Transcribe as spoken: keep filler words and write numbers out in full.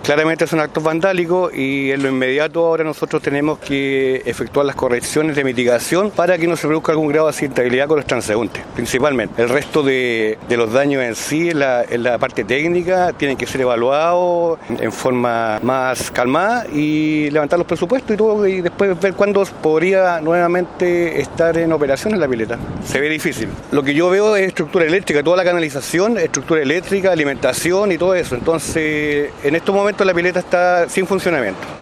Claramente son actos vandálicos y en lo inmediato ahora nosotros tenemos que efectuar las correcciones de mitigación para que no se produzca algún grado de accidentabilidad con los transeúntes, principalmente. El resto de, de los daños en sí, en la, en la parte técnica, tienen que ser evaluados en forma más calmada y levantar los presupuestos y todo, y después ver cuándo podría nuevamente estar en operación en la pileta. Se ve difícil. Lo que yo veo es estructura eléctrica, toda la canalización, estructura eléctrica, alimentación y todo eso. Entonces, en estos momentos la pileta está sin funcionamiento.